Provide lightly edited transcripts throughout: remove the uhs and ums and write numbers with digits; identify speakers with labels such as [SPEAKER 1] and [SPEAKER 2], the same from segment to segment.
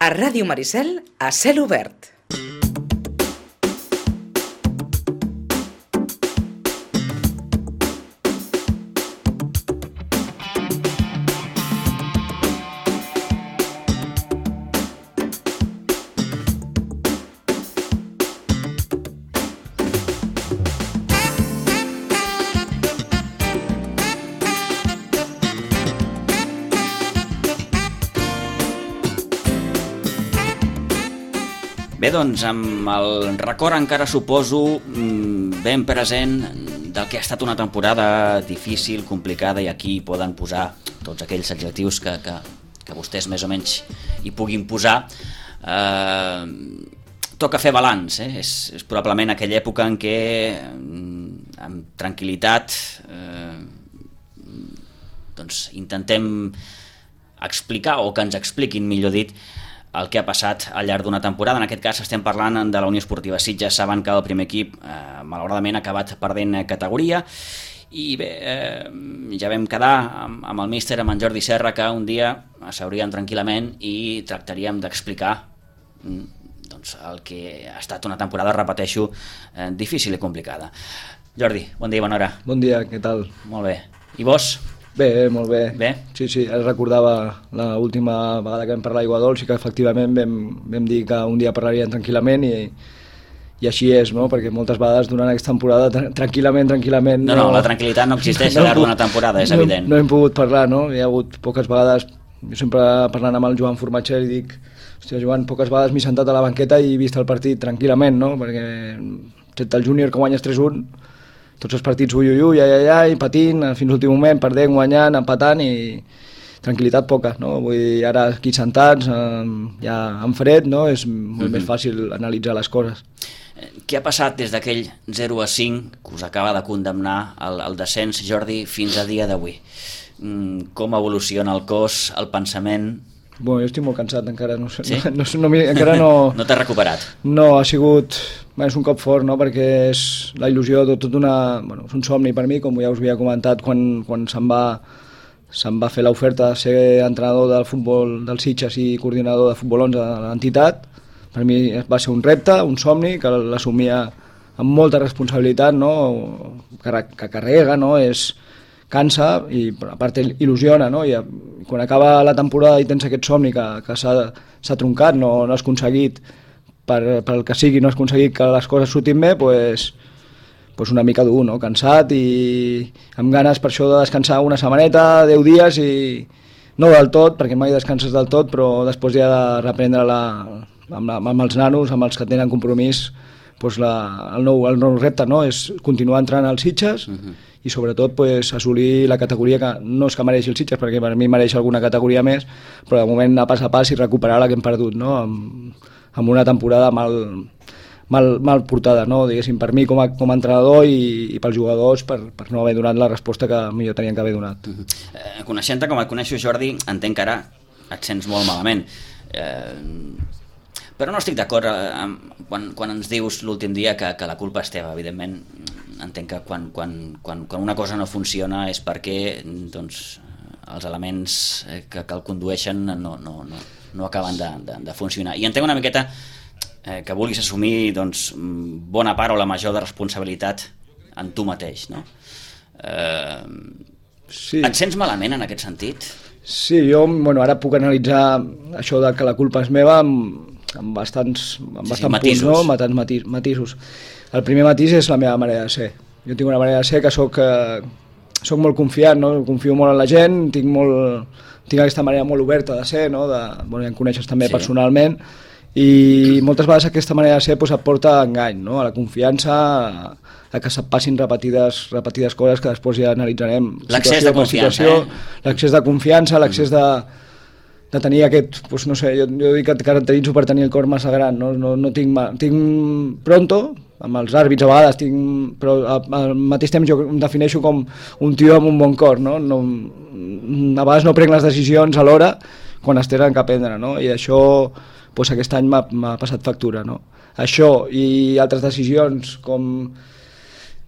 [SPEAKER 1] A Ràdio Maricel, a cel obert.
[SPEAKER 2] Bé, doncs, amb el record encara suposo ben present del que ha estat una temporada difícil, complicada, i aquí poden posar tots aquells adjectius que vostès més o menys hi puguin posar. Toca fer balanç, és probablement aquella època en què amb tranquil·litat doncs intentem explicar, o que ens expliquin, millor dit, el que ha passat al llarg d'una temporada. En aquest cas estem parlant de la Unió Esportiva Sitges. Saben que el primer equip malauradament ha acabat perdent categoria i bé, ja vam quedar amb el míster, amb en Jordi Serra, que un dia s'hauríem tranquil·lament i tractaríem d'explicar doncs, el que ha estat una temporada, repeteixo, difícil i complicada. Jordi, bon dia i bona hora.
[SPEAKER 3] Bon dia, què tal?
[SPEAKER 2] Molt bé. I vos?
[SPEAKER 3] Bé, molt bé.
[SPEAKER 2] Bé?
[SPEAKER 3] Sí, ara recordava l'última vegada que vam parlar d'Aigua Dols i que efectivament vam dir que un dia parlaríem tranquil·lament i així és, no? Perquè moltes vegades durant aquesta temporada tranquil·lament...
[SPEAKER 2] No, la tranquil·litat no existeix al llarg d'una temporada, és evident.
[SPEAKER 3] No hem pogut parlar, no? Hi ha hagut poques vegades, jo sempre parlant amb el Joan Formatger i dic, hòstia, Joan, poques vegades m'he sentat a la banqueta i he vist el partit tranquil·lament, no? Perquè excepte el júnior que guanyes 3-1, tots els partits ai, patint, fins l'últim moment, perdent, guanyant, empatant i tranquil·litat poca, no? Vull dir, ara aquí sentats, ja en fred, no? És molt més fàcil analitzar les coses.
[SPEAKER 2] Què ha passat des d'aquell 0-5 que us acaba de condemnar el descens, Jordi, fins a dia d'avui? Com evoluciona el cos, el pensament?
[SPEAKER 3] Bueno, jo estic molt cansat encara, no sé,
[SPEAKER 2] sí?
[SPEAKER 3] encara no...
[SPEAKER 2] No t'has recuperat?
[SPEAKER 3] No, ha sigut... és un cop fort, no?, perquè és la il·lusió de tot una... Bueno, és un somni per mi, com ja us havia comentat quan se'm va fer l'oferta de ser entrenador del futbol del Sitges i coordinador de futbol 11 de l'entitat. Per mi va ser un repte, un somni, que l'assumia amb molta responsabilitat, no?, que carrega, no?, cansa i a part il·lusiona, no? I quan acaba la temporada i tens aquest somni que s'ha truncat, no has aconseguit pel que sigui, no has aconseguit que les coses surtin bé, pues una mica dur, no? Cansat i amb ganes per això de descansar una setmaneta, 10 dies i no del tot, perquè mai descanses del tot, però després ja de reprendre amb els nanos, amb els que tenen compromís, pues el nou repte, no? És continuar entrant als Sitges i sobretot pues, assolir la categoria que no és que mereixi el Sitges, perquè per mi mereix alguna categoria més, però de moment anar pas a pas i recuperar la que hem perdut, no? Amb una temporada mal portada, no? Diguéssim, per mi com a entrenador i pels jugadors per no haver donat la resposta que millor tenien que haver donat.
[SPEAKER 2] Coneixent-te com et coneixo, Jordi, entenc que ara et sents molt malament. Però no estic d'acord quan ens dius l'últim dia que la culpa és teva. Evidentment, entenc que quan una cosa no funciona és perquè doncs, els elements que el condueixen no acaben de funcionar. I entenc una miqueta que vulguis assumir doncs, bona part o la major de responsabilitat en tu mateix, no?
[SPEAKER 3] Sí.
[SPEAKER 2] Et sents malament en aquest sentit?
[SPEAKER 3] Sí, jo ara puc analitzar això de que la culpa és meva amb bastants punts, no? Matisos. El primer matís és la meva manera de ser. Jo tinc una manera de ser que soc molt confiat, no? Confio molt en la gent, tinc aquesta manera molt oberta de ser, no? Ja em coneixes també personalment, i moltes vegades aquesta manera de ser et porta a engany, no? A la confiança, a que se't passin repetides coses que després ja analitzarem.
[SPEAKER 2] L'accés de confiança,
[SPEAKER 3] L'accés de confiança, l'accés de tenir aquest, doncs no sé, jo dic que et caracteritzo per tenir el cor massa gran, no tinc pronto, amb els àrbits a vegades, però al mateix temps jo em defineixo com un tio amb un bon cor, no? A vegades no prenc les decisions a l'hora quan es tenen que prendre, no? I això doncs aquest any m'ha passat factura, no? Això i altres decisions com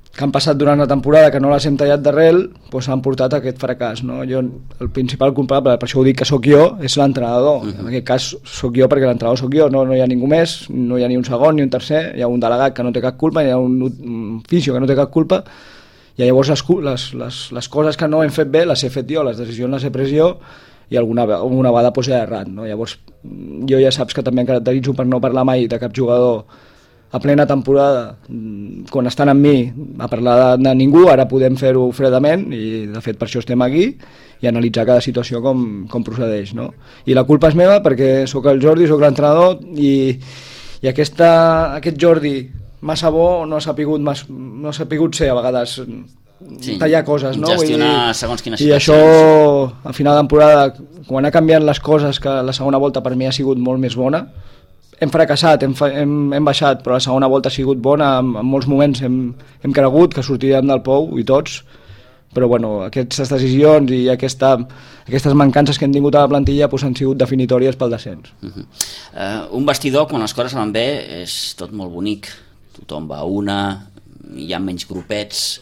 [SPEAKER 3] que han passat durant la temporada, que no les hem tallat d'arrel, doncs han portat aquest fracàs, no? Jo, el principal culpable, per això ho dic que sóc jo, és l'entrenador. En aquest cas sóc jo perquè l'entrenador sóc jo, no hi ha ningú més, no hi ha ni un segon ni un tercer, hi ha un delegat que no té cap culpa, hi ha un fisio que no té cap culpa, i llavors les coses que no hem fet bé les he fet jo, les decisions les he pres jo, i alguna vegada doncs he errat, no? Llavors jo ja saps que també em caracteritzo per no parlar mai de cap jugador a plena temporada, quan estan amb mi, a parlar de ningú. Ara podem fer-ho fredament, i de fet per això estem aquí, i analitzar cada situació com procedeix, no? I la culpa és meva perquè sóc el Jordi, sóc l'entrenador, i aquest Jordi massa bo no ha sapigut ser a vegades, tallar coses, no?
[SPEAKER 2] Gestionar segons quines
[SPEAKER 3] situacions. I això, a final de temporada, quan ha canviat les coses, que la segona volta per mi ha sigut molt més bona, hem fracassat, hem baixat, però la segona volta ha sigut bona, en molts moments hem cregut que sortirem del pou, i tots, però bueno, aquestes decisions i aquestes mancances que hem tingut a la plantilla doncs han sigut definitòries pel descens.
[SPEAKER 2] Un vestidor, quan les coses van bé, és tot molt bonic, tothom va a una, hi ha menys grupets.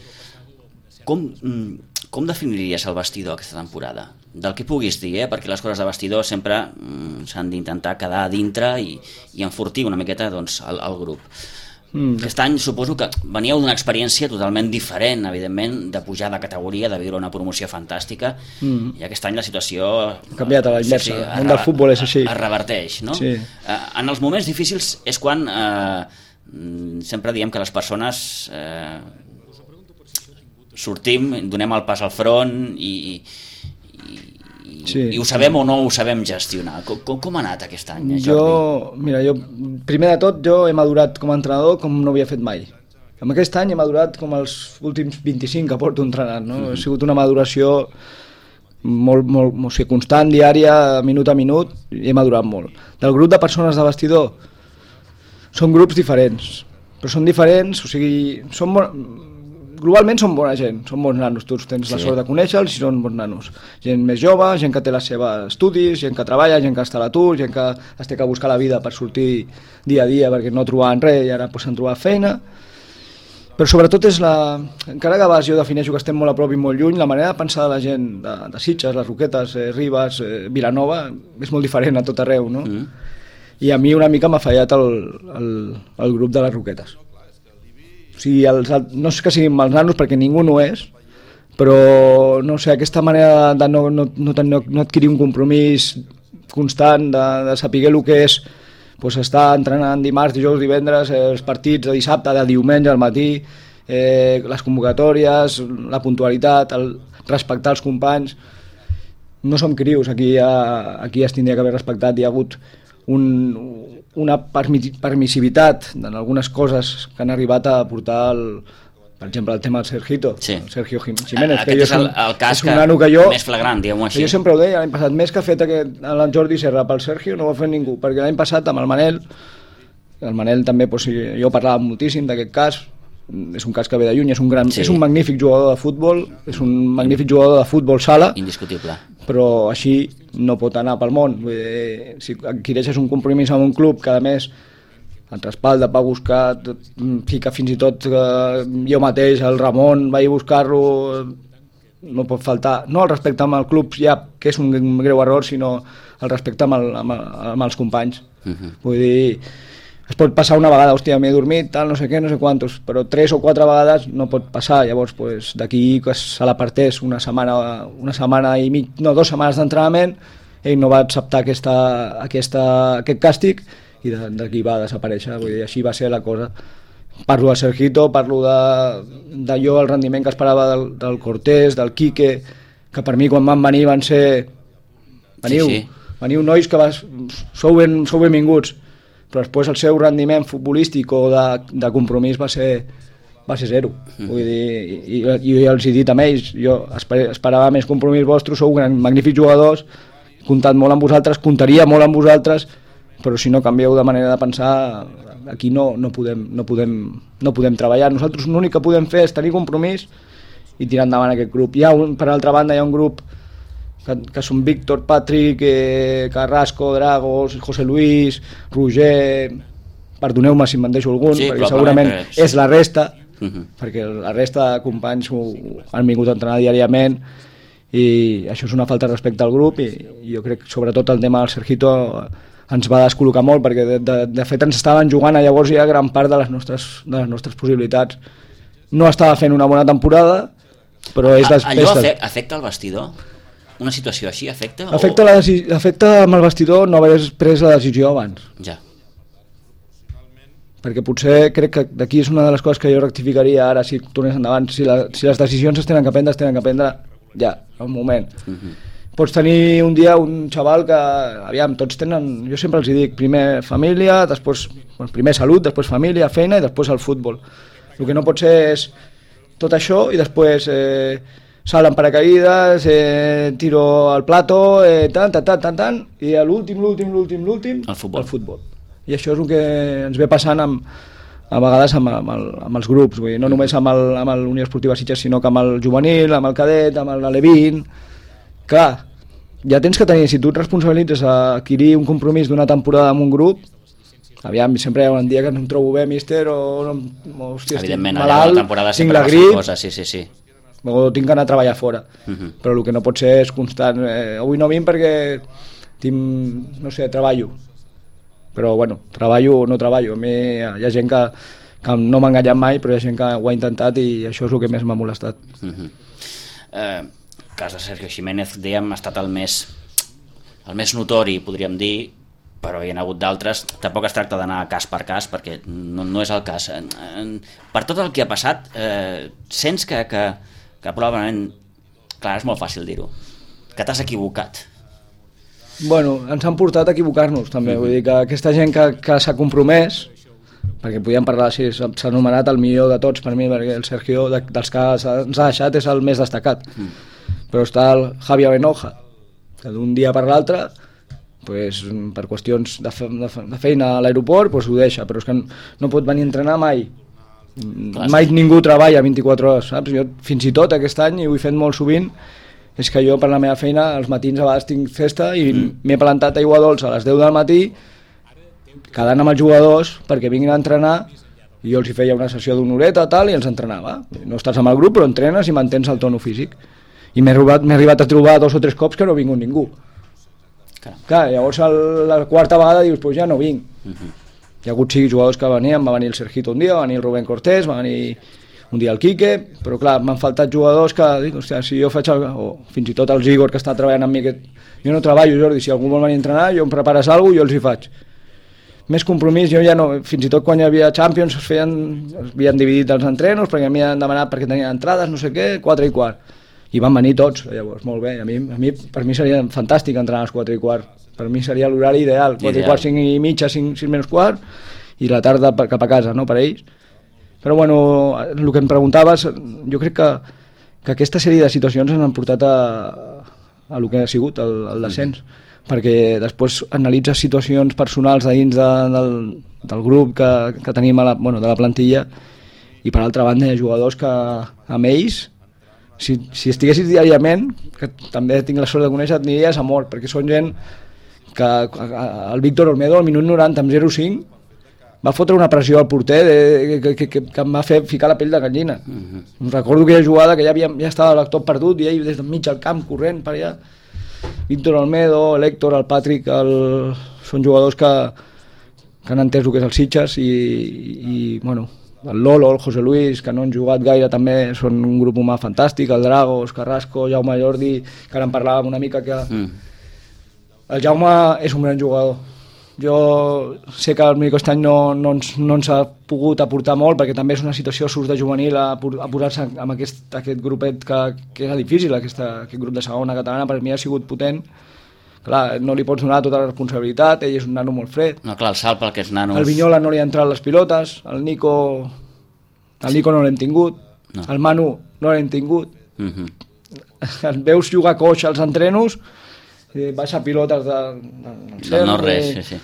[SPEAKER 2] Com definiries el vestidor aquesta temporada? Del que puguis dir, perquè les coses de vestidor sempre s'han d'intentar quedar a dintre i enfortir una miqueta doncs, el grup. Aquest any suposo que veníeu d'una experiència totalment diferent, evidentment, de pujar de categoria, de viure una promoció fantàstica, i aquest any la situació
[SPEAKER 3] ha canviat a la inversa. El món del futbol és així.
[SPEAKER 2] Es reverteix, no?
[SPEAKER 3] Sí.
[SPEAKER 2] En els moments difícils és quan sempre diem que les persones sortim, donem el pas al front i ho sabem o no ho sabem gestionar. Com ha anat aquest any, Jordi?
[SPEAKER 3] Jo, primer de tot, jo he madurat com a entrenador com no havia fet mai. En aquest any he madurat com els últims 25 que porto entrenant, no? Ha sigut una maduració molt constant, diària, minut a minut, i he madurat molt. Del grup de persones de vestidor, són grups diferents, però són diferents, o sigui, globalment són bona gent, són bons nanos, tu tens la sort de conèixer-los i són bons nanos. Gent més jove, gent que té les seves estudis, gent que treballa, gent que està a l'atur, gent que es té que buscar la vida per sortir dia a dia perquè no trobaven res i ara s'han trobat feina. Però sobretot és encara que a vegades jo defineixo que estem molt a prop i molt lluny, la manera de pensar de la gent de Sitges, les Roquetes, Ribes, Vilanova, és molt diferent a tot arreu, no? I a mi una mica m'ha fallat el grup de les Roquetes. O sigui, no és que siguin mals nanos perquè ningú no és, però no sé, aquesta manera de no adquirir un compromís constant, de saber el que és doncs estar entrenant dimarts, dijous, divendres, els partits de dissabte, de diumenge al matí, les convocatòries, la puntualitat, respectar els companys. No som crios, aquí es tindria que haver respectat. Hi ha hagut una permissivitat en algunes coses que han arribat a portar, per exemple, el tema del Sergito, Sergio Jiménez, que és un nano que jo,
[SPEAKER 2] més flagrant, diguem-ho així.
[SPEAKER 3] Jo sempre ho deia, l'any passat, més que ha fet el Jordi Serra pel Sergio, no ho ha fet ningú, perquè l'any passat amb el Manel també, jo parlava moltíssim d'aquest cas, és un cas que ve de lluny, és un magnífic jugador de futbol, és un magnífic jugador de futbol sala,
[SPEAKER 2] indiscutible,
[SPEAKER 3] però així no pot anar pel món. Vull dir, si adquireixes un compromís amb un club que a més et respalda per buscar, que fins i tot jo mateix, el Ramon, vaig buscar-lo, no pot faltar, no el respecte amb el club ja, que és un greu error, sinó el respecte amb els companys. Vull dir, es pot passar una vegada, hòstia, m'he dormit, tal, no sé què, no sé quantos, però 3 o 4 vegades no pot passar. Llavors, d'aquí que se l'apartés una setmana i mig, no, 2 setmanes d'entrenament, ell no va acceptar aquest càstig i d'aquí va desaparèixer. Vull dir, així va ser la cosa. Parlo de Sergito, parlo de jo, el rendiment que esperava del Cortés, del Quique, que per mi quan van venir van ser... Veniu nois que sou benvinguts, però després el seu rendiment futbolístic o de compromís va ser zero. Vull dir, i jo ja els he dit a ells, jo esperava més compromís vostre, sou magnífics jugadors, he comptat molt amb vosaltres, comptaria molt amb vosaltres, però si no canvieu de manera de pensar, aquí no podem treballar. Nosaltres l'únic que podem fer és tenir compromís i tirar endavant aquest grup. Per altra banda hi ha un grup que són Víctor, Patrick, Carrasco, Dragos, José Luis, Roger, perdoneu-me si me'n deixo algun, perquè segurament és la resta, perquè la resta de companys han vingut a entrenar diàriament i això és una falta de respecte al grup i jo crec que sobretot el tema del Sergito ens va descol·locar molt perquè de fet ens estaven jugant a llavors ja gran part de les nostres possibilitats. No estava fent una bona temporada, però és després...
[SPEAKER 2] Allò afecta el vestidor? Una situació així afecta?
[SPEAKER 3] Afecta amb el vestidor no haver pres la decisió abans.
[SPEAKER 2] Ja.
[SPEAKER 3] Perquè potser crec que d'aquí és una de les coses que jo rectificaria ara si tornés endavant. Si les decisions es tenen que prendre ja, al moment. Pots tenir un dia un xaval que, aviam, tots tenen, jo sempre els dic, primer família, després, primer salut, després família, feina i després el futbol. El que no pot ser és tot això i després salt en paracaïdes, tiro al plato, tant, i a l'últim,
[SPEAKER 2] el futbol.
[SPEAKER 3] I això és el que ens ve passant a vegades amb els grups, vull dir, no només amb l'Unió Esportiva Sitges, sinó que amb el juvenil, amb el cadet, amb l'Alevín. Clar, ja tens que tenir, si tu et responsabilitzes a adquirir un compromís d'una temporada amb un grup, aviam, sempre hi ha un dia que no em trobo bé, míster, hòstia, estic malalt, tinc la grip,
[SPEAKER 2] sí.
[SPEAKER 3] o tinc que anar a treballar fora. Però el que no pot ser és constant, avui no vinc perquè tinc, no sé, treballo. Però bueno, treballo o no treballo. A mi hi ha gent que no m'ha enganyat mai, però hi ha gent que ho ha intentat i això és el que més m'ha molestat.
[SPEAKER 2] El cas de Sergio Jiménez, dèiem, ha estat el més notori, podríem dir, però hi ha hagut d'altres. Tampoc es tracta d'anar cas per cas, perquè no és el cas. Per tot el que ha passat, sents que probablement, clar, és molt fàcil dir-ho, que t'has equivocat.
[SPEAKER 3] Bueno, ens han portat a equivocar-nos també, vull dir que aquesta gent que s'ha compromès, perquè podíem parlar si s'ha anomenat el millor de tots per mi, perquè el Sergio dels que ens ha deixat és el més destacat, però està el Javi Abenoja, que d'un dia per l'altre, pues, per qüestions de feina a l'aeroport, pues, ho deixa, però és que no pot venir a entrenar mai. Mai ningú treballa 24 hores, saps? Jo fins i tot aquest any, i ho he fet molt sovint, és que jo per la meva feina als matins a vegades tinc festa i m'he plantat aigua dolça a les 10 del matí quedant amb els jugadors perquè vinguin a entrenar i jo els hi feia una sessió d'una horeta tal, i els entrenava. No estàs amb el grup però entrenes i mantens el tono físic i m'he arribat a trobar 2 o 3 cops que no ha vingut ningú. Clar, llavors la quarta vegada dius pues ja no vinc. Hi ha hagut 5 jugadors que venien, va venir el Sergito un dia, va venir el Rubén Cortés, va venir un dia el Quique, però clar, m'han faltat jugadors que dic, hòstia, si jo faig o fins i tot el Igor que està treballant amb mi, jo no treballo, Jordi, si algú vol venir a entrenar, jo em prepares alguna cosa, jo els hi faig. Més compromís, jo ja no, fins i tot quan hi havia Champions havien dividit els entrenos perquè m'havien demanat perquè tenien entrades, no sé què, 4:15, i van venir tots, llavors, molt bé, per mi seria fantàstic entrenar a les 4:15, per mi seria l'horari ideal, 4:15, 5:30, 5 menys quart, i la tarda cap a casa, no, per ells. Però bueno, el que em preguntaves, jo crec que aquesta sèrie de situacions ens han portat a el que ha sigut el descens, perquè després analitzes situacions personals de dins del grup que tenim de la plantilla, i per altra banda hi ha jugadors que amb ells, si estiguessis diàriament, que també tinc la sort de conèixer, et aniries a mort, perquè són gent que el Víctor Olmedo al minut 90 amb 0-5 va fotre una pressió al porter que em va fer ficar la pell de gallina. Recordo aquella jugada que ja estava tot perdut i ell des del mig del camp corrent per allà. Víctor Olmedo, l'Héctor, el Patrick, són jugadors que han entès el que és el Sitges i bueno, el Lolo, el José Luis, que no han jugat gaire també, són un grup humà fantàstic, el Dragos, Carrasco, Jaume Jordi, que ara en parlàvem una mica que el Jaume és un gran jugador. Jo sé que el aquest any no ens ha pogut aportar molt perquè també és una situació, surts de juvenil a posar-se amb aquest grupet que era difícil, aquest grup de segona catalana per mi ha sigut potent. Clar, no li pots donar tota la responsabilitat, ell és un nano molt fred.
[SPEAKER 2] No, clar, el salt pel que és nanos...
[SPEAKER 3] El Vinyola no li ha entrat les pilotes, el Nico no l'hem tingut, el Manu no l'hem tingut. El veus jugar coix als entrenos, baixa pilotes
[SPEAKER 2] del no-res, sí.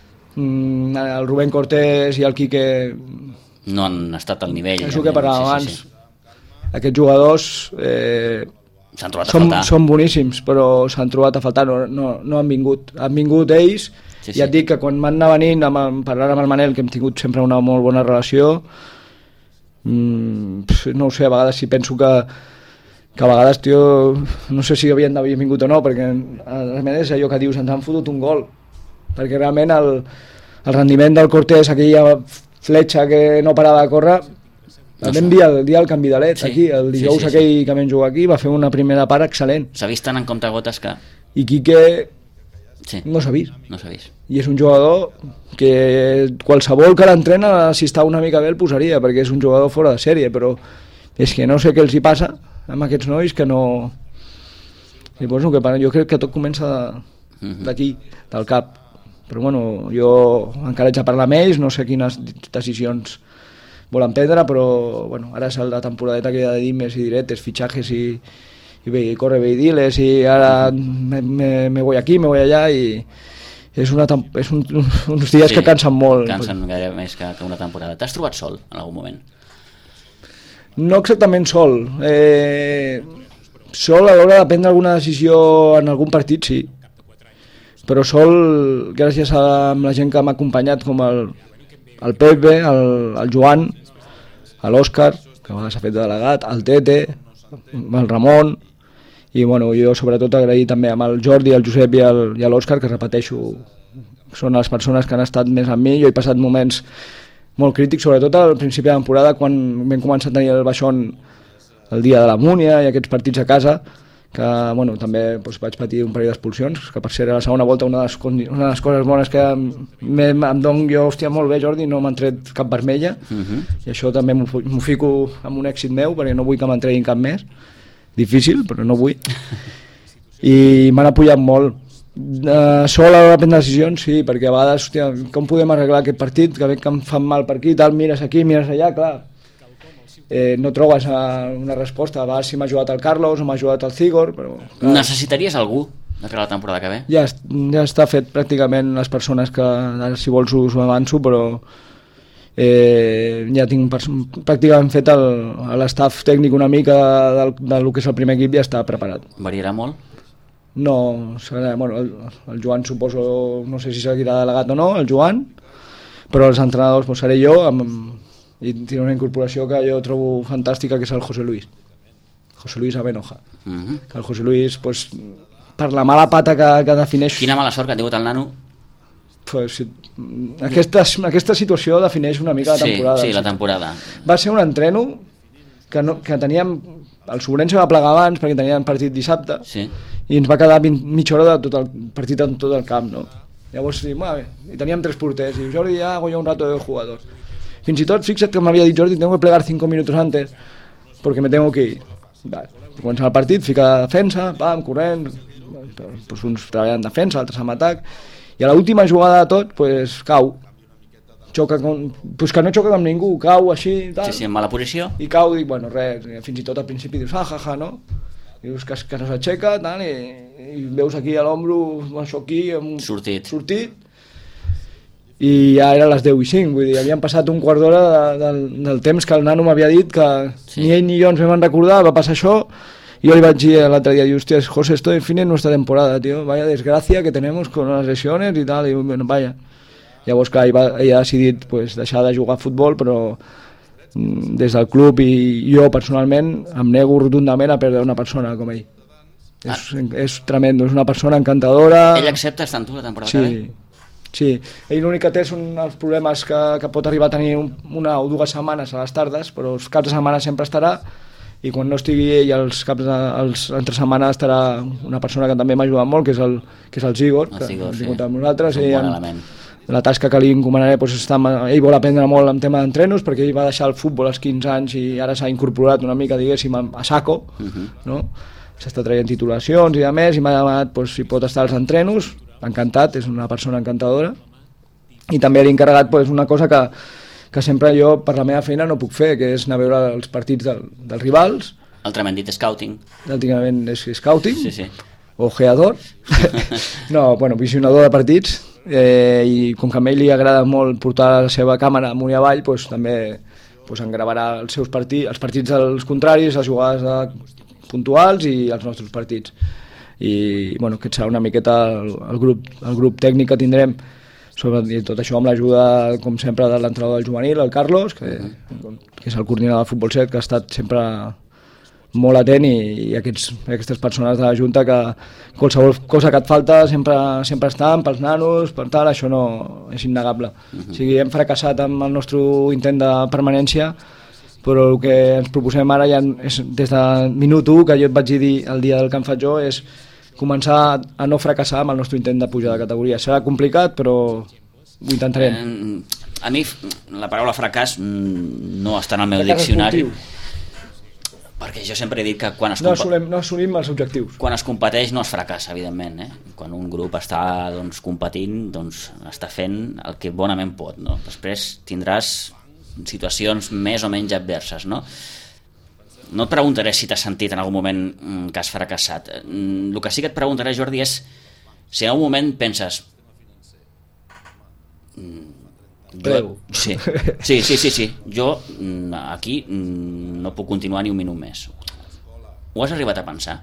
[SPEAKER 3] El Rubén Cortés i el Quique
[SPEAKER 2] no han estat al nivell.
[SPEAKER 3] És el que parlàvem abans. Aquests jugadors
[SPEAKER 2] s'han trobat a faltar.
[SPEAKER 3] Són boníssims, però s'han trobat a faltar, no han vingut. Han vingut ells, i et dic que quan van anar venint, parlant amb el Manel, que hem tingut sempre una molt bona relació, no ho sé, a vegades si penso que a vegades, tio, no sé si havien d'haver vingut o no, perquè realment és allò que dius, ens han fotut un gol, perquè realment el rendiment del Cortés, aquella fletxa que no parava de córrer, el vam dir el dia del canvi de led, aquí, el dijous aquell que vam jugar aquí, va fer una primera part excel·lent.
[SPEAKER 2] S'ha vist tant en comptagotes que...
[SPEAKER 3] I Quique no s'ha vist.
[SPEAKER 2] No s'ha vist.
[SPEAKER 3] I és un jugador que qualsevol que l'entrena, si està una mica bé, el posaria, perquè és un jugador fora de sèrie, però és que no sé què els hi passa amb aquests nois que no... Llavors, jo crec que tot comença d'aquí, del cap. Però bueno, jo encara haig de parlar amb ells, no sé quines decisions volen prendre, però bueno, ara és la temporadeta que hi ha de dir més i diretes, fitxajes i corre bé i diles, i ara me voy aquí, me voy allà, i és uns dies que cansen molt.
[SPEAKER 2] Cansen gairebé més que una temporada. T'has trobat sol en algun moment?
[SPEAKER 3] No exactament sol. Sol a l'hora de prendre alguna decisió en algun partit, sí. Però sol, gràcies a la gent que m'ha acompanyat, com el Pepe, el Joan, l'Òscar, que a vegades s'ha fet de delegat, el Tete, el Ramon, i bueno, jo sobretot agrair també amb el Jordi, el Josep i l'Òscar, que repeteixo, són les persones que han estat més amb mi. Jo he passat moments molt crítics, sobretot al principi de temporada, quan vam començar a tenir el baixón el dia de la Múnia i aquests partits a casa, que bueno, també vaig patir un parell d'expulsions, que per ser a la segona volta una de les coses bones que em dono jo, hòstia, molt bé Jordi, no m'han tret cap vermella, i això també m'ho fico amb un èxit meu, perquè no vull que me'n treguin cap més, difícil, però no vull, i m'han apoyat molt. Sol a l'hora de prendre decisions, sí, perquè a vegades, hòstia, com podem arreglar aquest partit, que veig que em fan mal per aquí, tal, mires aquí, mires allà, clar, no trobes una resposta. A vegades si m'ha jugat el Carlos o m'ha jugat el Cigor, però... Clar.
[SPEAKER 2] Necessitaries algú de cara a la temporada que ve?
[SPEAKER 3] Ja està fet pràcticament les persones que, ara si vols us ho avanço, però ja tinc pràcticament fet l'estaf tècnic una mica del que és el primer equip, ja està preparat.
[SPEAKER 2] Variarà molt?
[SPEAKER 3] No, bueno, el Joan suposo, no sé si seguirà delegat o no, el Joan, però els entrenadors seré jo, i tiene una incorporació que jo trobo fantàstica, que és el José Luis Abenoja. Que el José Luis, per la mala pata que defineix...
[SPEAKER 2] Quina mala sort que ha tingut el nano.
[SPEAKER 3] Aquesta situació defineix una mica la temporada.
[SPEAKER 2] Sí, la temporada.
[SPEAKER 3] Va ser un entreno que teníem... El Sobrense va plegar abans perquè teníem partit dissabte, i ens va quedar mitja hora de tot el partit en tot el camp, no? Llavors, i teníem 3 porters, i Jordi, hago yo un rato de jugador. Fins i tot, fixa't que m'havia dit Jordi, tengo que plegar 5 minutos antes, porque me tengo que ir. Vale. Comença el partit, fica defensa, corrent, uns treballant en defensa, altres en atac, i a l'última jugada de tot, cau. Xoca que no xoca amb ningú, cau així, tal.
[SPEAKER 2] Sí, en mala posició.
[SPEAKER 3] I cau, dic, bueno, res, fins i tot al principi dius, no? I dius que no s'aixeca, tal, i veus aquí a l'ombro, això aquí, sortit, i ja era les 10:05, vull dir, havien passat un quart d'hora del temps que el nano m'havia dit que ni ell ni jo ens vam recordar, va passar això, i jo li vaig dir l'altre dia, hòstia, José, esto define nuestra temporada, tío, vaya desgracia que tenemos con las lesiones y tal, i bueno, vaya. Llavors, clar, ell ha decidit deixar de jugar a futbol, però des del club i jo personalment em nego rotundament a perdre una persona com ell. És tremendo, és una persona encantadora.
[SPEAKER 2] Ell accepta estar amb tu la temporada que ve?
[SPEAKER 3] Sí, ell l'únic que té són els problemes que pot arribar a tenir una o 2 setmanes a les tardes, però els caps de setmana sempre estarà, i quan no estigui ell els entre setmana estarà una persona que també m'ha ajudat molt, que és el Zigor, que ha vingut amb nosaltres.
[SPEAKER 2] Un bon element.
[SPEAKER 3] La tasca que li encomanaré, ell vol aprendre molt en tema d'entrenos, perquè ell va deixar el futbol als 15 anys i ara s'ha incorporat una mica, diguéssim, a saco, no? S'està traient titulacions i a més, i m'ha demanat si pot estar als entrenos, encantat, és una persona encantadora, i també l'he encarregat una cosa que sempre jo per la meva feina no puc fer, que és anar a veure els partits dels rivals.
[SPEAKER 2] Altrament dit, scouting.
[SPEAKER 3] Altrament és scouting,
[SPEAKER 2] sí.
[SPEAKER 3] Ojeador, no, visionador de partits, i com que a ell li agrada molt portar la seva càmera amunt i avall, també em gravarà els partits dels contraris, les jugades puntuals i els nostres partits. I aquest serà una miqueta el grup tècnic que tindrem. I tot això amb l'ajuda, com sempre, de l'entrenador del juvenil, el Carlos, que és el coordinador del Futbol 7, que ha estat sempre molt atent, i aquestes persones de la Junta que qualsevol cosa que et falta sempre estan pels nanos, per tal, això no és innegable. O sigui, hem fracassat amb el nostre intent de permanència, però el que ens proposem ara ja és, des de minut 1, que jo et vaig dir el dia del Can Fatjó, és començar a no fracassar amb el nostre intent de pujar de categoria. Serà complicat, però ho intentarem.
[SPEAKER 2] A mi la paraula fracàs no està en el meu diccionari, perquè jo sempre he dit que quan es
[SPEAKER 3] no assolim els objectius.
[SPEAKER 2] Quan es competeix no es fracassa, evidentment, Quan un grup està competint, està fent el que bonament pot, no? Després tindràs situacions més o menys adverses, no? No et preguntaré si t'has sentit en algun moment que has fracassat. El que sí que et preguntaré, Jordi, és si en algun moment penses Sí. Jo aquí no puc continuar ni un minut més. Ho has arribat a pensar?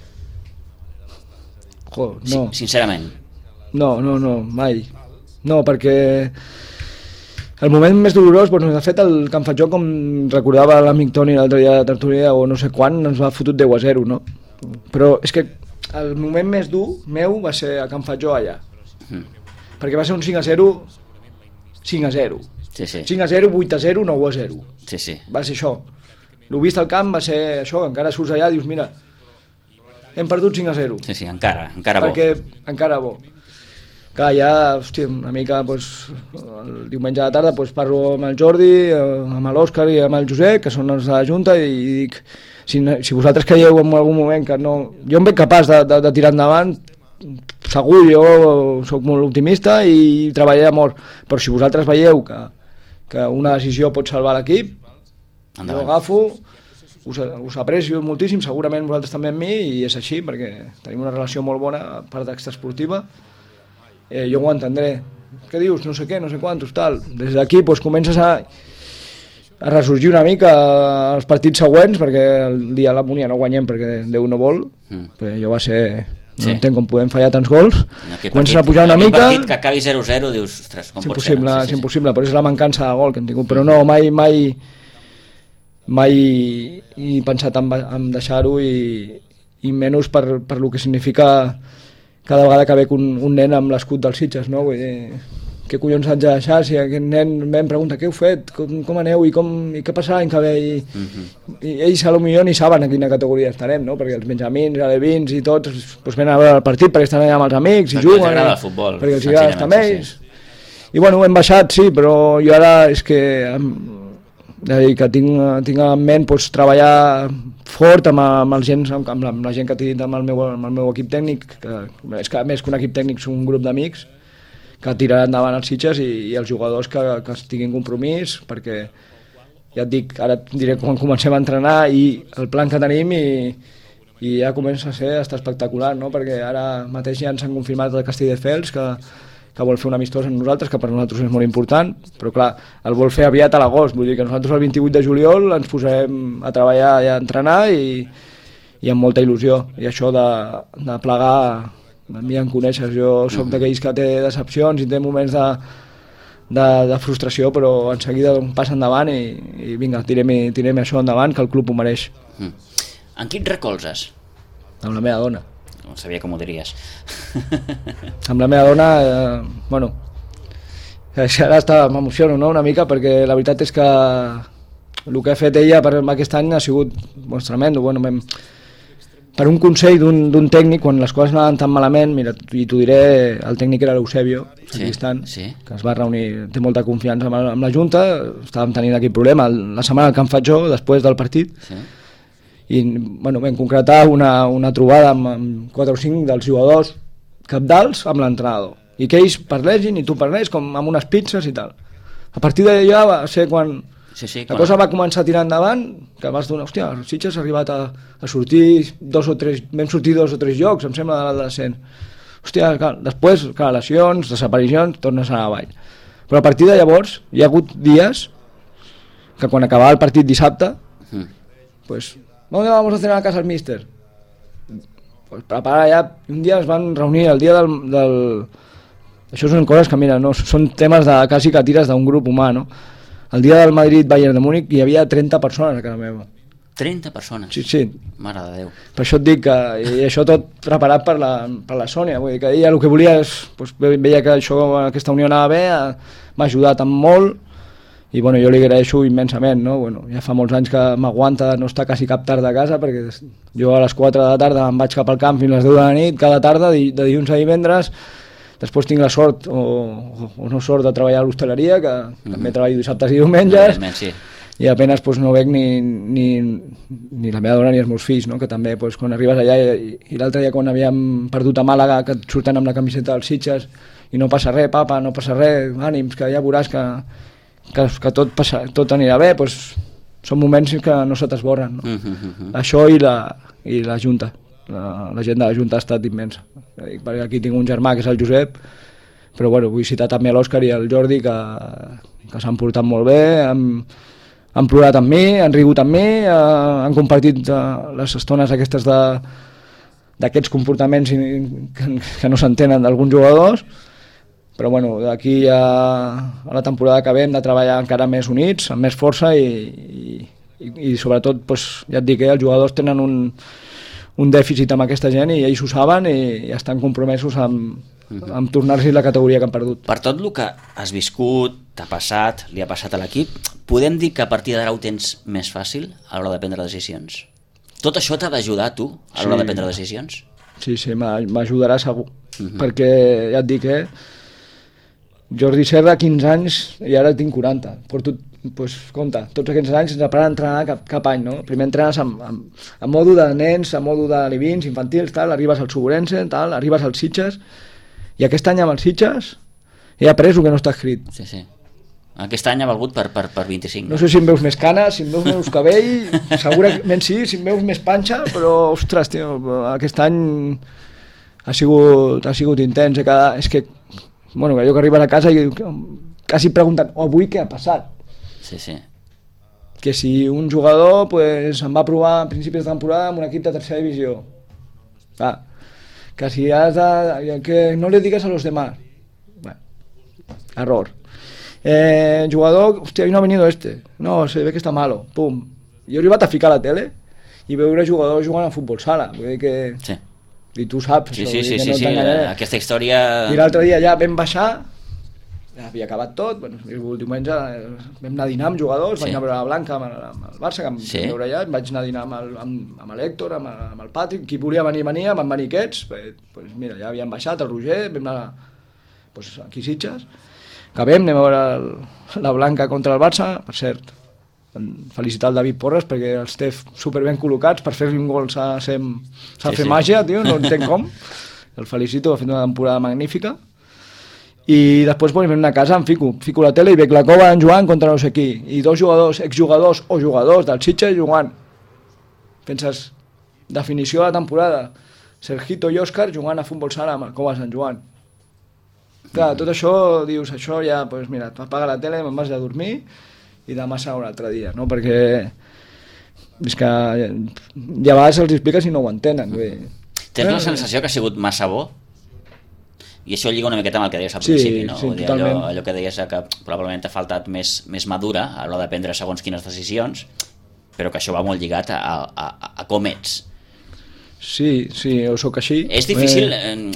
[SPEAKER 3] No.
[SPEAKER 2] Sincerament.
[SPEAKER 3] No, mai. No, perquè el moment més dolorós, de fet, el Can Fatjó, com recordava l'amic Toni l'altre dia de tertúlia, o no sé quan, ens va fotut 10-0, no? Però és que el moment més dur meu va ser a Can Fatjó allà. Perquè va ser un 5-0, 5-0.
[SPEAKER 2] Sí.
[SPEAKER 3] 5-0, 8-0, 9-0.
[SPEAKER 2] Sí.
[SPEAKER 3] Va ser això. El vist al camp va ser això, encara surts allà i dius, mira, hem perdut 5-0.
[SPEAKER 2] Sí, encara bo.
[SPEAKER 3] Perquè encara bo. Clar, ja, hòstia, una mica, el diumenge a la tarda parlo amb el Jordi, amb l'Òscar i amb el Josep, que són els de la Junta, i dic, si vosaltres creieu en algun moment que no... Jo em veig capaç de tirar endavant, segur, jo sóc molt optimista i treballaré a mort, però si vosaltres veieu que una decisió pot salvar l'equip, jo agafo, us aprecio moltíssim, segurament vosaltres també amb mi, i és així, perquè tenim una relació molt bona a part d'extraesportiva. Jo ho entendré. Què dius? No sé què, no sé quantos, tal. Des d'aquí comences a ressorgir una mica els partits següents, perquè el dia de la Múnia no guanyem perquè Déu no vol, però jo va ser... No entenc com podem fallar tants gols. Comences a pujar una mica...
[SPEAKER 2] Un partit que acabi 0-0, dius, ostres, com pot ser?
[SPEAKER 3] És impossible, però és la mancança de gol que hem tingut. Però no, mai he pensat en deixar-ho, i menys per lo que significa cada vegada que veig un nen amb l'escut dels Sitges, no? Vull dir, què collons haig de deixar si aquest nen em pregunta què heu fet, com aneu i què passarà l'any que ve, i ells potser ni saben a quina categoria estarem, no? Perquè els benjamins, alevins i tots venen a veure el partit perquè estan allà amb els amics i juguen,
[SPEAKER 2] perquè els agrada el futbol,
[SPEAKER 3] perquè els agrada estar amb ells. I bueno, hem baixat, sí, però jo ara és que tinc en ment treballar fort amb la gent que t'he dit, amb el meu equip tècnic, que és que a més que un equip tècnic són un grup d'amics que tiraran endavant els Sitges, i els jugadors que tinguin compromís, perquè ja et dic, ara et diré quan comencem a entrenar i el plan que tenim, i ja comença a estar espectacular, no? Perquè ara mateix ja ens han confirmat el Castelldefels que vol fer un amistós amb nosaltres, que per nosaltres és molt important, però clar, el vol fer aviat a l'agost, vull dir que nosaltres el 28 de juliol ens posarem a treballar i a entrenar, i amb molta il·lusió, i això de plegar, a mi em coneixes, jo sóc d'aquells que té decepcions i té moments de frustració, però en seguida passa endavant i vinga, tirem això endavant, que el club ho mereix.
[SPEAKER 2] En qui et recolzes?
[SPEAKER 3] Amb la meva dona.
[SPEAKER 2] No sabia com ho diries.
[SPEAKER 3] Amb la meva dona, ara m'emociono, no?, una mica, perquè la veritat és que el que ha fet ella per aquest any ha sigut tremendo. Per un consell d'un tècnic, quan les coses anaven tan malament, mira, i t'ho diré, el tècnic era l'Eusebio, que es va reunir, té molta confiança amb la Junta, estàvem tenint aquí problema la setmana del Can Fatjó, després del partit, i vam concretar una trobada amb 4 o 5 dels jugadors capdals amb l'entrenador, i que ells parlessin i tu parlés com amb unes pizzas i tal. A partir d'allà va ser quan la cosa va començar a tirar endavant, que vas donar, hòstia, els Sitges ha arribat a sortir 2 o 3, vam sortir 2 o 3 llocs, em sembla, de l'alt descent. Hòstia, després, lesions, desaparicions, tornes a anar avall. Però a partir de llavors hi ha hagut dies que quan acabava el partit dissabte, ¿dónde vamos a cenar a casa del míster? Preparar ja, un dia es van reunir el dia Això són coses que, mira, no, són temes de quasi que tires d'un grup humà, no? El dia del Madrid-Bayern de Múnich hi havia 30 persones a casa meva.
[SPEAKER 2] 30 persones?
[SPEAKER 3] Sí.
[SPEAKER 2] Mare de Déu.
[SPEAKER 3] Per això et dic que, i això tot preparat per la Sònia, vull dir que ella el que volia és, doncs, veia que aquesta unió anava bé, m'ha ajudat amb molt, i bueno, jo li agraeixo immensament, no? Bueno, ja fa molts anys que m'aguanta no estar quasi cap tarda a casa, perquè jo a les 4 de la tarda em vaig cap al camp fins a les 10 de la nit, cada tarda, de dilluns a divendres. Després tinc la sort o no sort de treballar a l'hostaleria, que també treballo dissabtes i diumenges,
[SPEAKER 2] sí.
[SPEAKER 3] I apenas pues, no veig ni la meva dona ni els meus fills, no? Que també pues, quan arribes allà, i l'altre dia quan havíem perdut a Màlaga, que et surten amb la camiseta dels Sitges, i no passa res, papa, no passa res, ànims, que ja veuràs que tot anirà bé, pues, són moments que no se t'esborren, no? Això i la Junta. La gent de la Junta ha estat immensa, perquè aquí tinc un germà que és el Josep, però bueno, vull citar també l'Òscar i el Jordi que s'han portat molt bé, han plorat amb mi, han rigut amb mi, han compartit les estones aquestes d'aquests comportaments que no s'entenen d'alguns jugadors, però bueno, d'aquí a la temporada que ve hem de treballar encara més units, amb més força i sobretot, pues, ja et dic, els jugadors tenen un dèficit amb aquesta gent i ells ho saben i estan compromesos amb tornar-se la categoria que han perdut.
[SPEAKER 2] Per tot el que has viscut, t'ha passat, li ha passat a l'equip, podem dir que a partir d'ara ho tens més fàcil a l'hora de prendre decisions? Tot això t'ha d'ajudar a tu a l'hora de prendre decisions?
[SPEAKER 3] Sí, m'ajudarà segur, perquè ja et dic, Jordi Serra 15 anys i ara tinc 40, porto pues, compte, tots aquests anys sense parar d'entrenar cap any, no? Primer entrenes en modo de nens, en modo de livins, infantils, tal, arribes al Suburense, tal, arribes als Sitges, i aquest any amb els Sitges he après el que no està escrit.
[SPEAKER 2] Sí. Aquest any ha valgut per 25.
[SPEAKER 3] No sé si em veus més canes, si em veus més cabell, segurament sí, si em veus més panxa, però, ostres, tio, aquest any ha sigut intens. És que, bueno, jo que arribes a casa i quasi preguntant, avui què ha passat?
[SPEAKER 2] Sí.
[SPEAKER 3] Que si un jugador pues, em va provar a principis de temporada amb un equip de tercera divisió. Que si has de... que no le digues a los demás. Bueno, error. Jugador, hostia, hoy no ha venido este. No, se ve que está malo. Pum. Jo he arribat a ficar a la tele i veure jugadors jugant a futbol sala. Vull dir que...
[SPEAKER 2] Sí.
[SPEAKER 3] I tu saps.
[SPEAKER 2] Sí, aquesta història...
[SPEAKER 3] I l'altre dia ja vam baixar, ja havia acabat tot, bueno, el diumenge vam anar a dinar amb jugadors, vaig anar a veure la Blanca amb el Barça, que em vam veure allà, vaig anar a dinar amb l'Hèctor, amb el Patrick, qui volia venir, van venir aquests, pues mira, ja havien baixat, el Roger, vam anar pues, aquí a Sitges, acabem, anem a veure la Blanca contra el Barça, per cert, felicitar el David Porres, perquè els té superben col·locats, per fer-li un gol s'ha de fer màgia, tio, no entenc com, el felicito, ha fet una temporada magnífica. I després pues, a casa em fico la tele i veig la Cova en jugant contra no sé qui, i dos jugadors, exjugadors o jugadors del Sitges jugant. Penses, definició de la temporada, Sergito i Òscar jugant a futbol sala amb el Cova Sant Joan. Clar, tot això, dius, això ja, pues mira, t'apaga la tele, me'n vas a dormir i demà serà un altre dia, no? Perquè és que ja a vegades els expliques i no ho entenen.
[SPEAKER 2] Tens la sensació que ha sigut massa bo? I això lliga una miqueta amb el que deies al principi, no?
[SPEAKER 3] Sí, totalment.
[SPEAKER 2] Allò que deies que probablement t'ha faltat més madura a l'hora de prendre segons quines decisions, però que això va molt lligat a com ets.
[SPEAKER 3] Sí, jo sóc així.
[SPEAKER 2] És difícil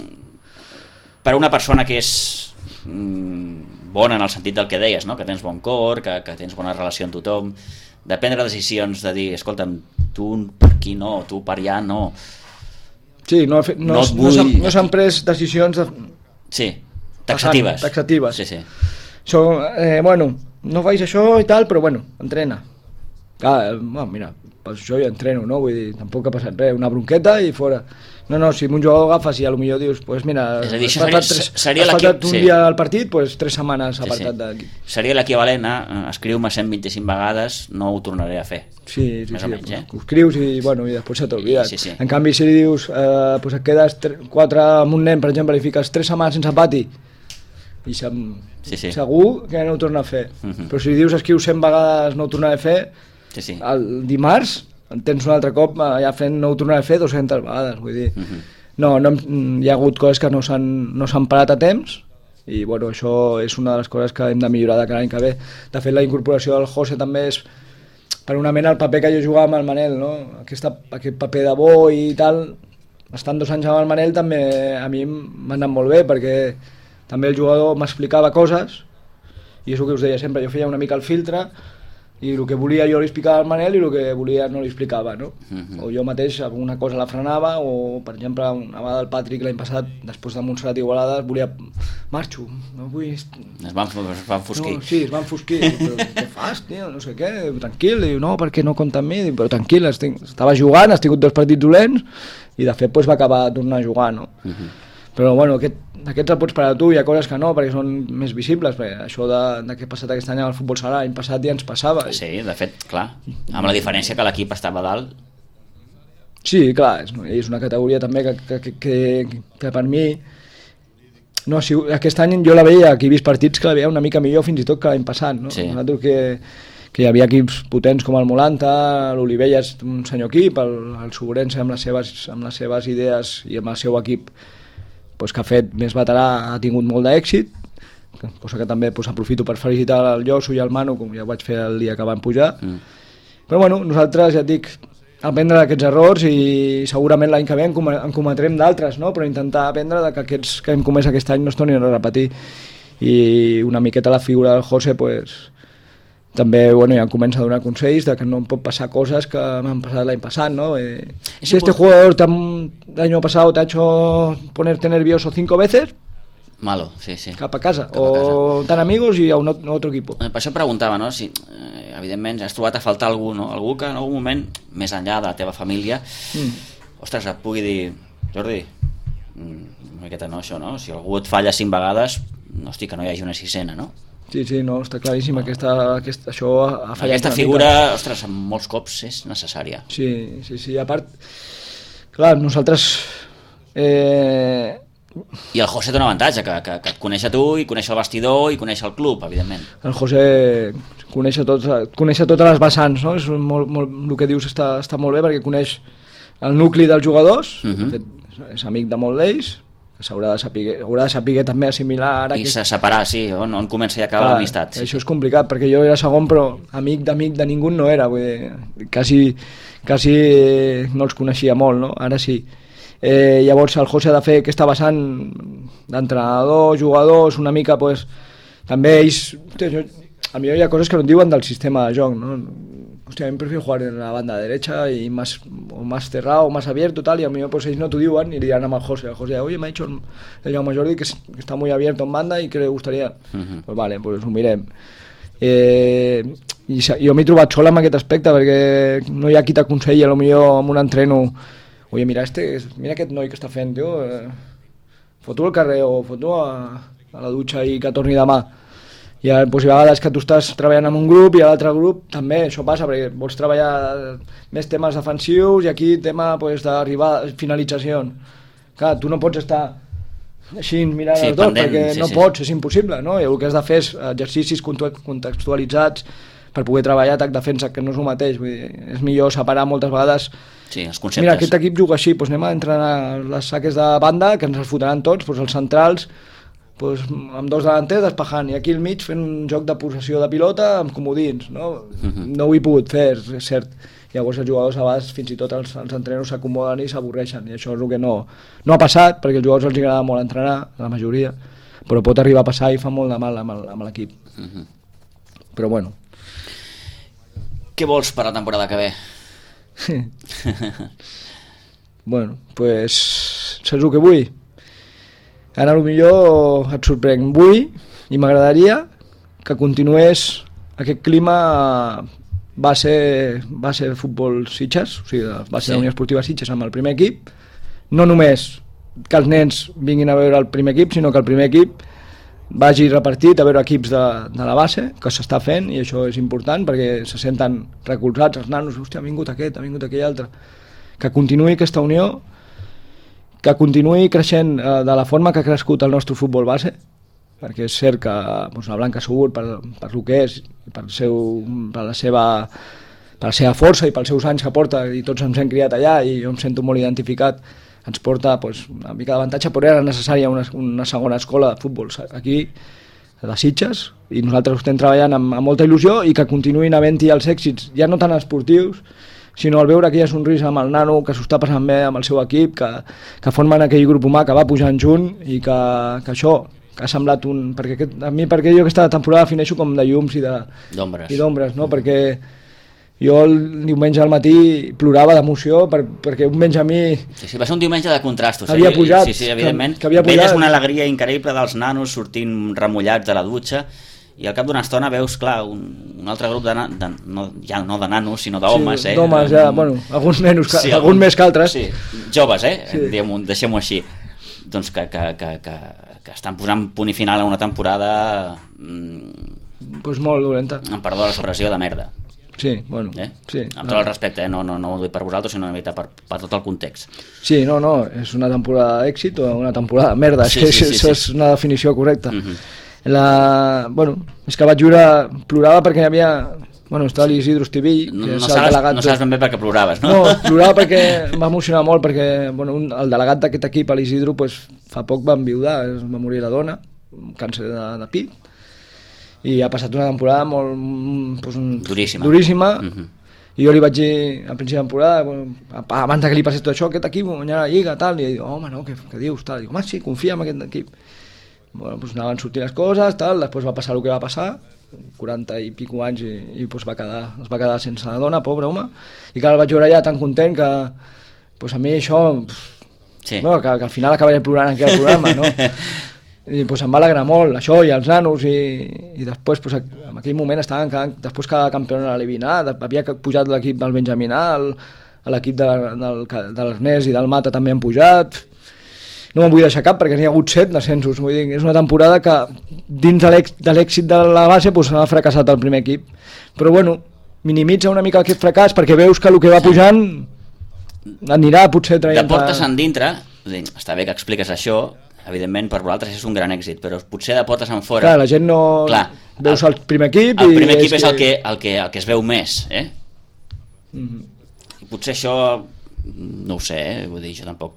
[SPEAKER 2] per a una persona que és bona en el sentit del que deies, no? Que tens bon cor, que tens bona relació amb tothom, de prendre decisions de dir, escolta'm, tu per aquí no, tu per allà no.
[SPEAKER 3] Sí, no s'han pres decisions
[SPEAKER 2] sí, taxatives. Sí.
[SPEAKER 3] Això, bueno, no faig això i tal, però bueno, entrena. Bueno, mira, pues això ja entreno, no? Vull dir, tampoc ha passat res, una bronqueta i fora. No, si un jugador agafes i potser dius, pues mira,
[SPEAKER 2] és a dir,
[SPEAKER 3] has faltat un dia al partit, pues 3 setmanes apartat d'aquí.
[SPEAKER 2] Seria l'equivalent a escriu-me 125 vegades, no ho tornaré a fer.
[SPEAKER 3] Sí, menys, ho escrius i després se t'ha oblidat.
[SPEAKER 2] Sí.
[SPEAKER 3] En canvi, si li dius, pues et quedes 4 amb un nen, per exemple, i fiques 3 setmanes sense pati, i segur que no ho torna a fer. Però si li dius, escriu 100 vegades, no ho tornaré a fer, el dimarts tens un altre cop ja fent, no ho tornaré a fer 200 vegades, vull dir. No, hi ha hagut coses que no s'han parat a temps i bueno, això és una de les coses que hem de millorar de cada any que ve. De fet, la incorporació del José també és per una mena el paper que jo jugava amb el Manel, no? Aquest paper de bo i tal, estant 2 anys amb el Manel també a mi m'ha anat molt bé, perquè també el jugador m'explicava coses i és el que us deia sempre, jo feia una mica el filtre i el que volia jo li explicava al Manel i el que volia no li explicava, no? O jo mateix alguna cosa la frenava, o per exemple una vegada el Patrick l'any passat, després de Montserrat i Igualada, volia marxo, no vull...
[SPEAKER 2] Es van enfosquir.
[SPEAKER 3] No, sí, es van enfosquir, però què fas, tio, no sé què, tranquil, diu, no, perquè no compta amb mi, diu, però tranquil, estava jugant, has tingut 2 partits dolents i de fet va acabar tornar a jugar, no? Però bueno, aquests el pots parar tu, hi ha coses que no, perquè són més visibles, perquè això de què ha passat aquest any al futbol sala, l'any passat ja ens passava.
[SPEAKER 2] Sí, de fet, clar, amb la diferència que l'equip estava dalt.
[SPEAKER 3] Sí, clar, és una categoria també que per mi... No, si, aquest any jo la veia, aquí he vist partits que la veia una mica millor fins i tot que l'any passat, no?
[SPEAKER 2] Sí.
[SPEAKER 3] Nosaltres que hi havia equips potents com el Molanta, l'Olivella és un senyor equip, el Sobrense amb les seves idees i amb el seu equip pues, que ha fet més veterà, ha tingut molt d'èxit, cosa que també pues, aprofito per felicitar el Lloso i el Manu, com ja ho vaig fer el dia que van pujar. Però bueno, nosaltres, ja et dic, aprendre d'aquests errors i segurament l'any que ve en cometrem d'altres, no? Però intentar aprendre que aquests que hem comès aquest any no es tornin a repetir. I una miqueta la figura del José, pues, també bueno, ja em comença a donar consells de que no em pot passar coses que m'han passat l'any passat, ¿no? Si este jugador el año pasado te ha hecho ponerte nervioso 5 veces,
[SPEAKER 2] malo, sí, sí.
[SPEAKER 3] Cap a casa, o tan amigos i a un otro equipo.
[SPEAKER 2] Per això preguntava, no? Si evidentment has trobat a faltar algú, no? Algú que en algun moment, més enllà de la teva família, ostres, et pugui dir, Jordi, una miqueta no, això, no? Si algú et falla 5 vegades, no, hosti, que no hi hagi una 6ena, no?
[SPEAKER 3] Sí, no, està claríssim, això ha fallat.
[SPEAKER 2] Aquesta figura, ostres, molts cops és necessària.
[SPEAKER 3] Sí, a part, clar, nosaltres...
[SPEAKER 2] I el José té un avantatge, que et coneix a tu i coneix el vestidor i coneix el club, evidentment.
[SPEAKER 3] El José coneix totes les vessants, no? És el que dius està molt bé perquè coneix el nucli dels jugadors, de fet, és amic de molt d'ells, haurà de saber també assimilar ara
[SPEAKER 2] i separar, sí, on comença i acaba l'amistat. Sí.
[SPEAKER 3] Això és complicat, perquè jo era segon, però amic de ningú no era, vull dir, quasi no els coneixia molt, no? Ara sí. Llavors el José ha de fer aquesta vessant d'entrenador, jugadors, una mica, pues, també ells... A mi hi ha coses que no et diuen del sistema de joc, ¿no? Hostia, a mí prefiero jugar en la banda derecha y más cerrado, más abierto, tal, y a mí pues ellos no te digan y dirán a José, oye, me ha dicho el Jaume Jordi que está muy abierto en banda y que le gustaría, pues vale, pues ho mirem. I jo m'he trobat sola en aquest aspecte perquè no hi ha qui t'aconselli potser amb un entreno, oye, mira aquest noi que està fent, tio, foto al carrer o foto a la dutxa i que torni demà. I doncs, hi ha vegades que tu estàs treballant amb un grup i a l'altre grup també això passa perquè vols treballar més temes defensius i aquí tema pues, d'arribar finalització. Clar, tu no pots estar així mirant els dos perquè no pots, és impossible, no? I el que has de fer és exercicis contextualitzats per poder treballar atac defensa, que no és el mateix. Vull dir, és millor separar moltes vegades.
[SPEAKER 2] Sí, els conceptes.
[SPEAKER 3] Mira, aquest equip juga així, doncs anem a entrenar les saques de banda que ens els fotran tots, doncs els centrals pues, amb 2 delanters despejant i aquí al mig fent un joc de possessió de pilota amb comodins, no? No ho he pogut fer, és cert. Llavors els jugadors a vegades fins i tot els entrenos s'acomoden i s'avorreixen i això és el que no ha passat perquè als jugadors els agrada molt entrenar, la majoria, però pot arribar a passar i fa molt de mal amb l'equip. Però bueno.
[SPEAKER 2] Què vols per la temporada que ve?
[SPEAKER 3] Bueno, pues saps el que vull? Ara potser et sorprenc. Vull i m'agradaria que continués aquest clima base futbol Sitges, o sigui, base de la Unió Esportiva Sitges amb el primer equip, no només que els nens vinguin a veure el primer equip, sinó que el primer equip vagi repartit a veure equips de la base, que s'està fent, i això és important perquè se senten recolzats els nanos, hòstia, ha vingut aquest, ha vingut aquell altre. Que continuï aquesta unió, que continuï creixent de la forma que ha crescut el nostre futbol base, perquè és cert que doncs, la Blanca Subur per el que és, per la seva força i pels seus anys que porta, i tots ens hem criat allà i jo em sento molt identificat, ens porta pues, una mica d'avantatge, però era necessària una segona escola de futbol aquí, de Sitges, i nosaltres ho estem treballant amb molta il·lusió i que continuïn havent-hi els èxits, ja no tant esportius, sinó al veure aquella sonrisa amb el nano, que s'ho està passant bé amb el seu equip, que formen aquell grup humà que va pujant junt i que això, que ha semblat perquè jo aquesta temporada defineixo com de llums i d'ombres, no? Perquè jo el diumenge al matí plorava d'emoció perquè un benjamí...
[SPEAKER 2] Sí, va ser un diumenge de contrastos.
[SPEAKER 3] Havia pujat.
[SPEAKER 2] Sí, evidentment.
[SPEAKER 3] Que havia pujat.
[SPEAKER 2] Veies una alegria increïble dels nanos sortint remullats de la dutxa i al cap d'una estona veus, clar, un altre grup no de nanos, sinó d'homes.
[SPEAKER 3] Sí, d'homes, ja, bueno, alguns menys, sí, alguns més que altres.
[SPEAKER 2] Sí, joves,
[SPEAKER 3] Sí.
[SPEAKER 2] Deixem-ho així. Doncs que estan posant punt i final a una temporada...
[SPEAKER 3] Pues molt dolenta.
[SPEAKER 2] Em perdó l'expressió de merda.
[SPEAKER 3] Sí, bueno, sí.
[SPEAKER 2] Amb tot el respecte, no ho dic per vosaltres, sinó per tot el context.
[SPEAKER 3] Sí, no, és una temporada d'èxit o una temporada de merda,
[SPEAKER 2] sí,
[SPEAKER 3] això és una definició correcta. És que vaig viure, plorava perquè hi havia... estava l'Isidro Estivill, que és el delegat...
[SPEAKER 2] No saps ben bé perquè ploraves, no?
[SPEAKER 3] No, plorava perquè em va emocionar molt, perquè el delegat d'aquest equip, l'Isidro, fa poc va enviudar, va morir la dona, un càncer de pit, i ha passat una temporada molt duríssima. I jo li vaig dir al principi de temporada, abans que li passés tot això, aquest equip guanyarà la Lliga, tal, i ell diu, home, no, què dius, tal, dic, home, sí, confia en aquest equip. Anaven sortint les coses, tal, després va passar el que va passar, 40 i pico anys, i es va quedar sense la dona, pobre home, i que el vaig veure ja tan content que a mi això, que al final acabaré plorant aquí al programa, no? I em va alegrar molt això i els nanos i després en aquell moment estaven després cada campió a l'Elevina, havia pujat l'equip del Benjamín A, l'equip de l'Ernest i del Mata també han pujat, no me'n vull deixar cap perquè n'hi ha hagut 7 descensos, vull dir, és una temporada que dins de l'èxit de la base ha fracassat el primer equip, però bueno, minimitza una mica aquest fracàs perquè veus que el que va pujant anirà potser traient...
[SPEAKER 2] De portes endintre, està bé que expliques això, evidentment per vosaltres és un gran èxit, però potser de portes en fora...
[SPEAKER 3] Clar, la gent no... Veus el primer equip...
[SPEAKER 2] El primer equip és el que es veu més, I potser això, no ho sé, vull dir, jo tampoc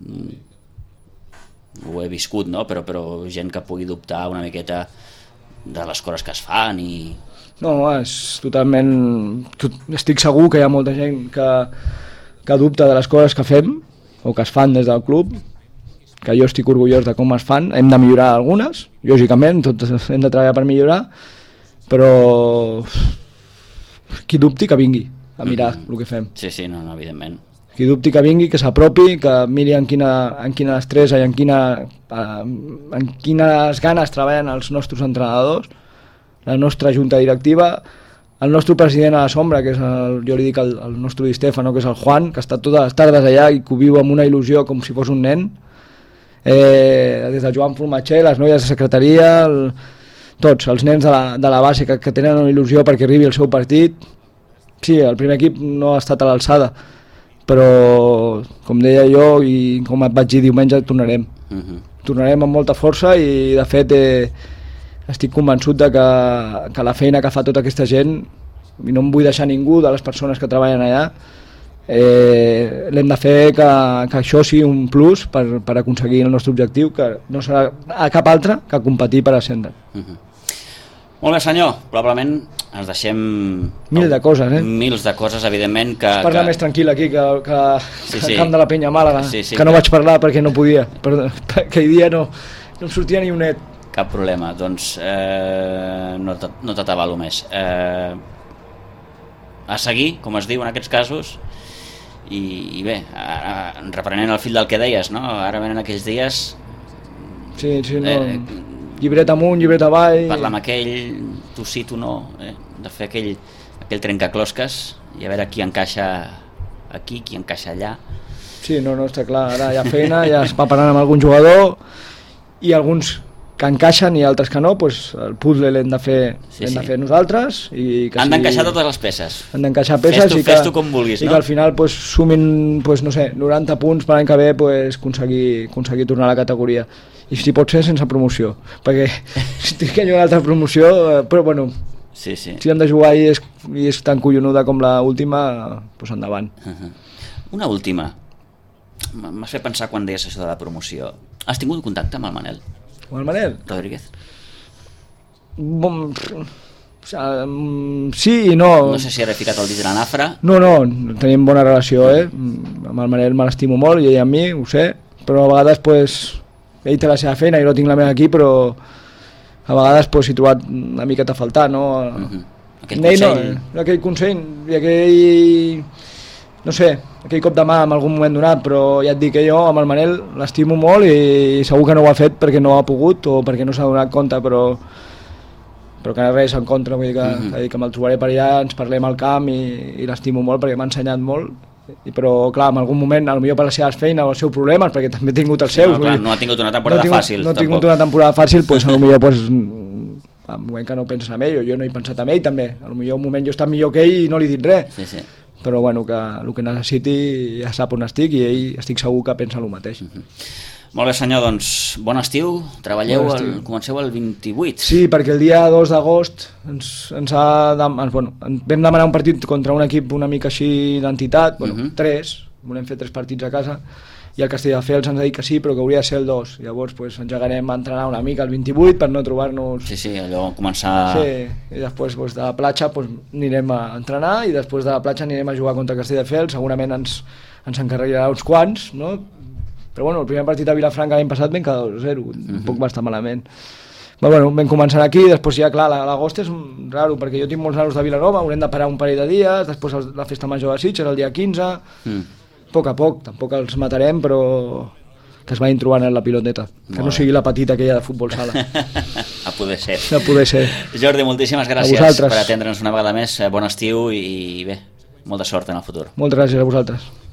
[SPEAKER 2] ho he viscut, no? Però gent que pugui dubtar una miqueta de les coses que es fan i...
[SPEAKER 3] No, és totalment... Estic segur que hi ha molta gent que dubta de les coses que fem o que es fan des del club, que jo estic orgullós de com es fan, hem de millorar algunes, lògicament, tots hem de treballar per millorar, però qui dubti que vingui a mirar el que fem.
[SPEAKER 2] Sí, no, evidentment.
[SPEAKER 3] Qui dubti que vingui, que s'apropi, que miri en quina destresa i en quines ganes treballen els nostres entrenadors, la nostra junta directiva, el nostre president a la sombra, que és jo li dic el nostre Di Stefano, que és el Juan, que està totes les tardes allà i que ho viu amb una il·lusió com si fos un nen, des de Joan Formatxer, les noies de secretaria, tots els nens de la base que tenen una il·lusió perquè arribi el seu partit. Sí, el primer equip no ha estat a l'alçada, però com deia jo i com et vaig dir diumenge, tornarem. Tornarem amb molta força i de fet estic convençut de que la feina que fa tota aquesta gent, i no em vull deixar ningú de les persones que treballen allà, l'hem de fer que això sigui un plus per aconseguir el nostre objectiu, que no serà a cap altre que competir per ascendre.
[SPEAKER 2] Molt bé, senyor, probablement ens deixem...
[SPEAKER 3] Mil de coses,
[SPEAKER 2] Mils de coses, evidentment, que...
[SPEAKER 3] Es parla més tranquil aquí que al camp de la Penya Màlaga, que no vaig parlar perquè no podia, aquell dia no em sortia ni un net.
[SPEAKER 2] Cap problema, doncs no t'atabalo més. A seguir, com es diu en aquests casos, i bé, reprenent el fil del que deies, no? Ara venen aquells dies...
[SPEAKER 3] Sí, no... Llibret amunt, llibret avall...
[SPEAKER 2] Parlar amb aquell, tu sí, tu no, de fer aquell trencaclosques i a veure qui encaixa aquí, qui encaixa allà.
[SPEAKER 3] Sí, no, està clar, ara hi ha feina, ja es va parlant amb algun jugador i alguns que encaixen i altres que no, doncs el puzzle l'hem de fer nosaltres.
[SPEAKER 2] Han d'encaixar totes les peces.
[SPEAKER 3] Han d'encaixar peces
[SPEAKER 2] fes-tu com vulguis,
[SPEAKER 3] no? I que al final sumin 90 punts per l'any que ve, aconseguir tornar a la categoria. I si pot ser sense promoció, perquè si tinc que jugar una altra promoció, però bueno, si hem de jugar i és tan collonuda com l'última, doncs endavant.
[SPEAKER 2] Una última. m'has fet pensar quan deies això de la promoció. Has tingut contacte amb el Manel
[SPEAKER 3] Amb el Manel?
[SPEAKER 2] Rodríguez?
[SPEAKER 3] Sí i no.
[SPEAKER 2] No sé si era ficat el dit a la nafra.
[SPEAKER 3] No, tenim bona relació, amb el Manel me l'estimo molt i ell amb mi, ho sé, però a vegades pues, ell té la seva feina i no tinc la meva aquí, però a vegades pues, he trobat una miqueta a faltar, no?
[SPEAKER 2] Aquell consell...
[SPEAKER 3] aquell consell i aquell... no sé, aquell cop de mà en algun moment donat, però ja et dic que jo amb el Manel l'estimo molt i segur que no ho ha fet perquè no ha pogut o perquè no s'ha donat compte, però que res en contra, vull dir que me'l trobaré per allà, ens parlem al camp i l'estimo molt perquè m'ha ensenyat molt, però clar, en algun moment, potser per les seves feines o els seus problemes, perquè també he tingut els seus.
[SPEAKER 2] No, clar, no ha tingut una temporada fàcil.
[SPEAKER 3] No ha tingut una temporada fàcil, doncs potser en un moment que no penses en ell, o jo no he pensat en ell també, potser un moment jo he estat millor que ell i no li he dit res.
[SPEAKER 2] Sí.
[SPEAKER 3] Però bueno, que el que necessiti ja sap on estic i ell estic segur que pensa el mateix.
[SPEAKER 2] Molt bé, senyor, doncs bon estiu, treballeu, comenceu el 28.
[SPEAKER 3] Sí, perquè el dia 2 d'agost ens vam demanar un partit contra un equip una mica així d'entitat, 3, volem fer 3 partits a casa, i el Castelldefels ens ha dit que sí, però que hauria de ser el 2. Llavors engegarem a entrenar una mica el 28 per no trobar-nos...
[SPEAKER 2] Sí, allò començar...
[SPEAKER 3] Sí, i després de la platja anirem a entrenar i després de la platja anirem a jugar contra Castelldefels, segurament ens encarregarà uns quants, no? Però bueno, el primer partit a Vilafranca l'any passat vam quedar 2-0, tampoc va estar malament. Però bueno, vam començar aquí, després ja clar, l'agost és raro, perquè jo tinc molts nanos de Vilanova, haurem de parar un parell de dies, després la festa major de Sitges el dia 15, a poc a poc, tampoc els matarem, però que es vagin trobant en la piloteta, que no sigui la petita aquella de futbol sala.
[SPEAKER 2] A poder ser.
[SPEAKER 3] A poder ser.
[SPEAKER 2] Jordi, moltíssimes gràcies per atendre'ns una vegada més, bon estiu i bé, molta sort en el futur.
[SPEAKER 3] Moltes gràcies a vosaltres.